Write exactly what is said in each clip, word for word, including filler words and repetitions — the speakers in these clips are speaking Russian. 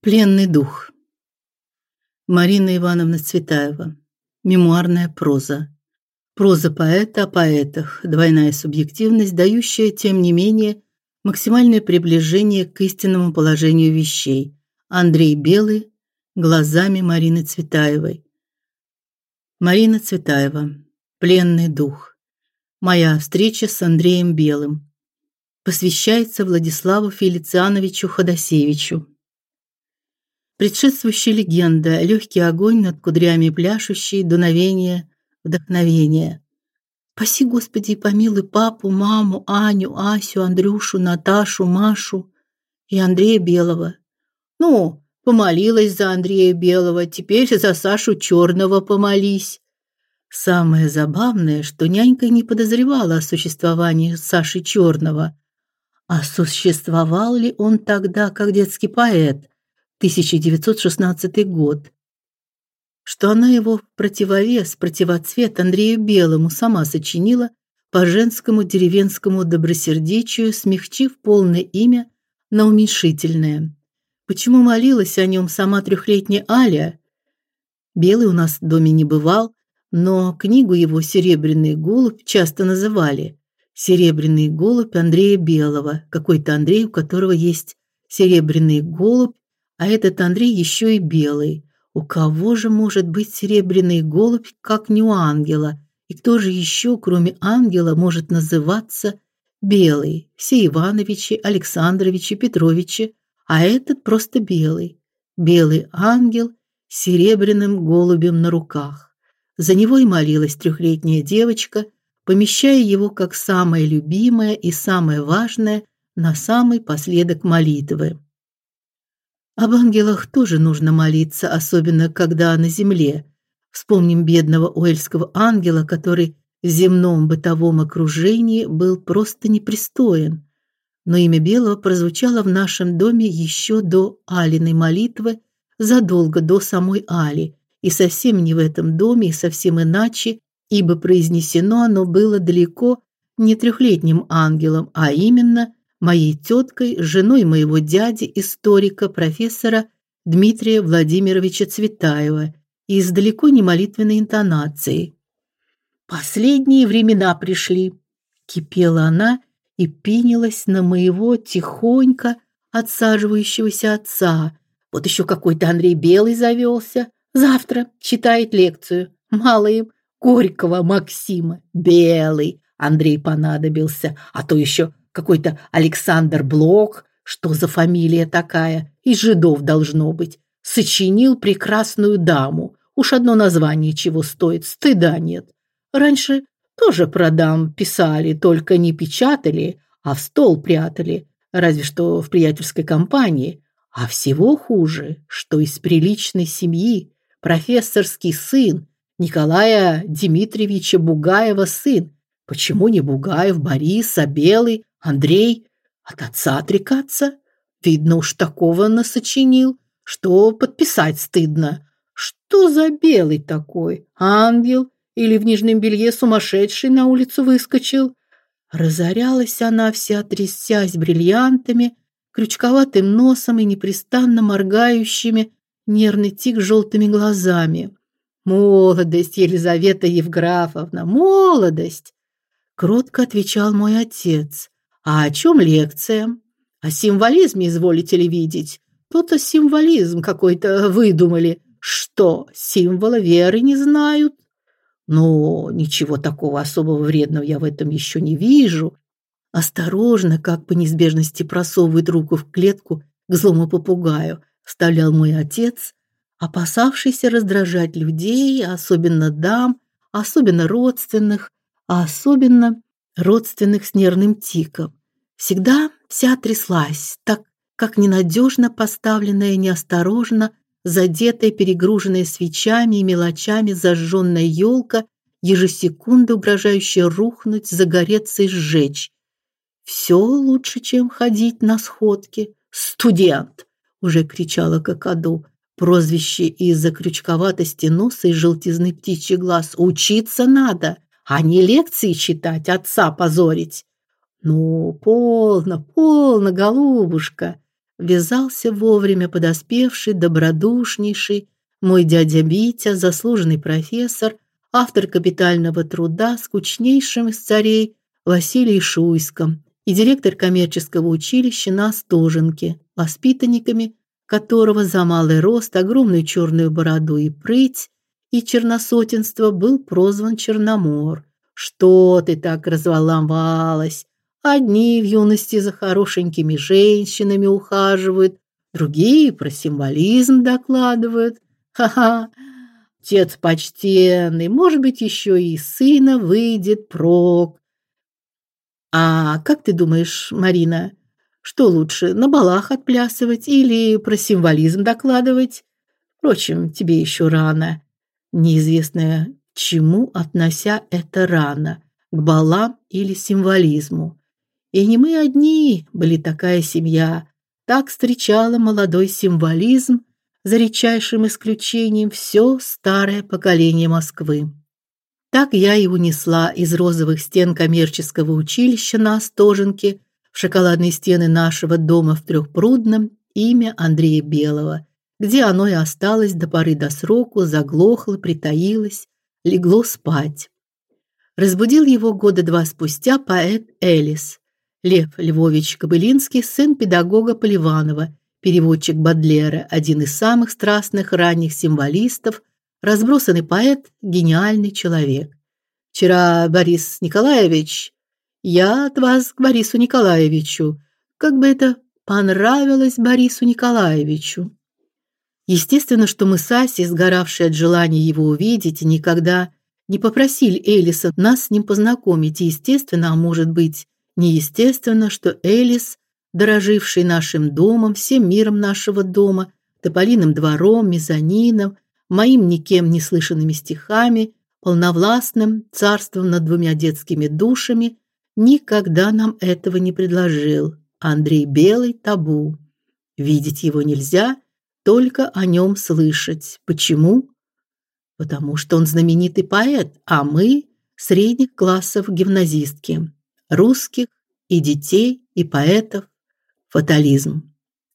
Пленный дух. Марина Ивановна Цветаева. Мемуарная проза. Проза поэта о поэтах, двойная субъективность, дающая, тем не менее, максимальное приближение к истинному положению вещей. Андрей Белый. Глазами Марины Цветаевой. Марина Цветаева. Пленный дух. Моя встреча с Андреем Белым. Посвящается Владиславу Фелициановичу Ходосевичу. Предшествующая легенда, легкий огонь над кудрями пляшущий, дуновение, вдохновение. Спаси, Господи, и помилуй папу, маму, Аню, Асю, Андрюшу, Наташу, Машу и Андрея Белого. Ну, помолилась за Андрея Белого, теперь за Сашу Черного помолись. Самое забавное, что нянька не подозревала о существовании Саши Черного. А существовал ли он тогда как детский поэт? тысяча девятьсот шестнадцатый год. Что она его в противовес, противоцвет Андрею Белому сама сочинила по женскому деревенскому добросердечию, смягчив полное имя на уменьшительное. Почему молилась о нем сама трехлетняя Аля? Белый у нас в доме не бывал, но книгу его «Серебряный голубь» часто называли «Серебряный голубь Андрея Белого», какой-то Андрей, у которого есть серебряный голубь, а этот Андрей еще и белый. У кого же может быть серебряный голубь, как не у ангела? И кто же еще, кроме ангела, может называться белый? Все Ивановичи, Александровичи, Петровичи, а этот просто белый. Белый ангел с серебряным голубем на руках. За него и молилась трехлетняя девочка, помещая его как самое любимое и самое важное на самый последок молитвы. Об ангелах тоже нужно молиться, особенно когда на земле. Вспомним бедного уэльского ангела, который в земном бытовом окружении был просто непристоен. Но имя Белого прозвучало в нашем доме еще до Алиной молитвы, задолго до самой Али, и совсем не в этом доме, и совсем иначе, ибо произнесено оно было далеко не трехлетним ангелом, а именно моей теткой, женой моего дяди, историка, профессора Дмитрия Владимировича Цветаева, и с далеко не молитвенной интонацией. «Последние времена пришли», — кипела она и пенилась на моего тихонько отсаживающегося отца. «Вот еще какой-то Андрей Белый завелся. Завтра читает лекцию. Мало им Горького Максима. Белый Андрей понадобился, а то еще какой-то Александр Блок, что за фамилия такая, из жидов должно быть, сочинил прекрасную даму. Уж одно название чего стоит, стыда нет. Раньше тоже про дам писали, только не печатали, а в стол прятали, разве что в приятельской компании. А всего хуже, что из приличной семьи профессорский сын Николая Дмитриевича Бугаева сын. Почему не Бугаев, Борис, а Белый, Андрей? От отца отрекаться? Видно уж такого насочинил, что подписать стыдно. Что за Белый такой? Ангел? Или в нижнем белье сумасшедший на улицу выскочил? Разорялась она вся, трясясь бриллиантами, крючковатым носом и непрестанно моргающими нервный тик желтыми глазами. «Молодость, Елизавета Евграфовна, молодость!» Кротко отвечал мой отец. «А о чем лекция? О символизме изволите ли видеть? То-то символизм какой-то выдумали. Что, символа веры не знают? Но ничего такого особого вредного я в этом еще не вижу». Осторожно, как по неизбежности просовывает руку в клетку к злому попугаю, вставлял мой отец, опасавшийся раздражать людей, особенно дам, особенно родственных, а особенно родственных с нервным тиком. Всегда вся тряслась, так как ненадежно поставленная, неосторожно задетая, перегруженная свечами и мелочами зажженная елка, ежесекунды угрожающая рухнуть, загореться и сжечь. Все лучше, чем ходить на сходки. «Студент!» — уже кричала какаду. Прозвище из-за крючковатости носа и желтизны птичьих глаз. «Учиться надо, а не лекции читать, отца позорить». «Ну, полно, полно, голубушка!» ввязался вовремя подоспевший, добродушнейший мой дядя Витя, заслуженный профессор, автор капитального труда, скучнейшим из царей Василий Шуйском и директор коммерческого училища на Остоженке, воспитанниками которого за малый рост, огромную черную бороду и прыть и черносотенство был прозван Черномор. Что ты так разволновалась? Одни в юности за хорошенькими женщинами ухаживают, другие про символизм докладывают. Ха-ха. Отец почтенный, может быть, еще и сына выйдет прок. А как ты думаешь, Марина, что лучше, на балах отплясывать или про символизм докладывать? Впрочем, тебе еще рано. Неизвестно, к чему относя это рано, к балам или символизму. И не мы одни были такая семья. Так встречала молодой символизм, за редчайшим исключением все старое поколение Москвы. Так я и унесла из розовых стен коммерческого училища на Остоженке в шоколадные стены нашего дома в Трехпрудном имя Андрея Белого, где оно и осталось до поры до сроку, заглохло, притаилось, легло спать. Разбудил его года два спустя поэт Элис, Лев Львович Кобылинский, сын педагога Поливанова, переводчик Бодлера, один из самых страстных ранних символистов, разбросанный поэт, гениальный человек. Вчера Борис Николаевич, я от вас к Борису Николаевичу, как бы это понравилось Борису Николаевичу. Естественно, что мы с Асей, сгоравшие от желания его увидеть, и никогда не попросили Элиса нас с ним познакомить. И естественно, а может быть, неестественно, что Элис, дороживший нашим домом, всем миром нашего дома, тополиным двором, мезонином, моим никем не слышанными стихами, полновластным царством над двумя детскими душами, никогда нам этого не предложил. Андрей Белый табу. Видеть его нельзя, только о нем слышать. Почему? Потому что он знаменитый поэт, а мы средних классов гимназистки, русских и детей, и поэтов. Фатализм.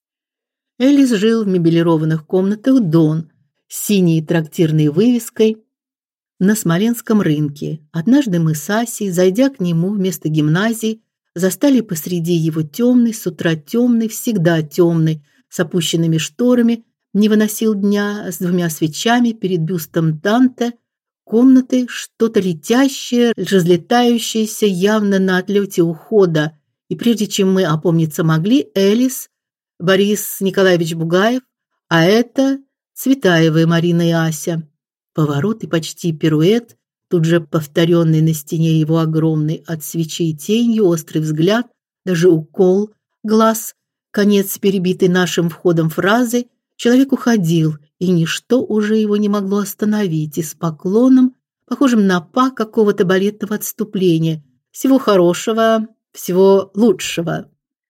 Элис жил в мебелированных комнатах Дон с синей трактирной вывеской на Смоленском рынке. Однажды мы с Асей, зайдя к нему вместо гимназии, застали посреди его темный, с утра темный, всегда темный, с опущенными шторами, не выносил дня, с двумя свечами перед бюстом Данте, комнаты, что-то летящее, разлетающееся явно на отлете ухода. И прежде чем мы опомниться могли, Элис, Борис Николаевич Бугаев, а это Цветаевы Марина и Ася. Поворот и почти пируэт, тут же повторенный на стене его огромной от свечей тенью острый взгляд, даже укол глаз, конец перебитый нашим входом фразы. Человек уходил, и ничто уже его не могло остановить, и с поклоном, похожим на па какого-то балетного отступления. Всего хорошего, всего лучшего.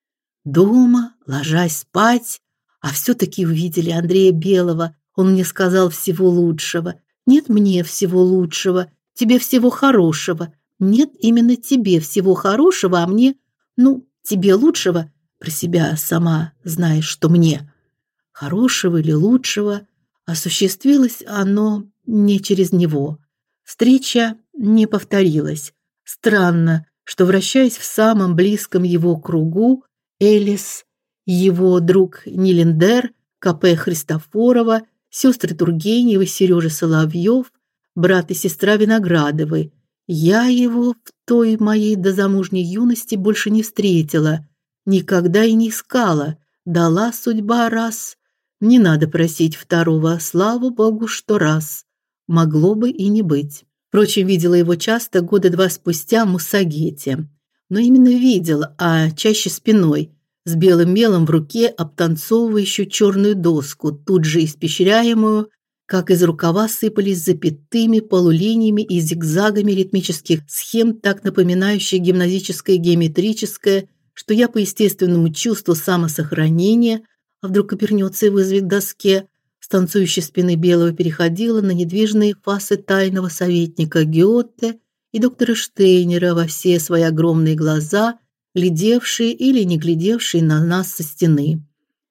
Дома, ложась спать, а все таки увидели Андрея Белого. Он мне сказал всего лучшего. Нет мне всего лучшего, тебе всего хорошего. Нет, именно тебе всего хорошего, а мне, ну, тебе лучшего. Про себя сама знаешь, что мне. Хорошего или лучшего, осуществилось оно не через него. Встреча не повторилась. Странно, что, вращаясь в самом близком его кругу, Элис, его друг Нилендер, К.П. Христофорова, сестры Тургеневы, Сережа Соловьев, брат и сестра Виноградовы, я его в той моей дозамужней юности больше не встретила, никогда и не искала. Дала судьба раз. Не надо просить второго, слава богу, что раз. Могло бы и не быть. Впрочем, видела его часто года два спустя в Муссагете. Но именно видела, а чаще спиной, с белым мелом в руке, обтанцовывающую черную доску, тут же испещряемую, как из рукава сыпались запятыми полулиниями и зигзагами ритмических схем, так напоминающих гимназическое геометрическое, что я по естественному чувству самосохранения, а вдруг обернется и вызовет к доске, с танцующей спины Белого переходила на недвижные фасы тайного советника Гёте и доктора Штейнера во все свои огромные глаза, глядевшие или не глядевшие на нас со стены.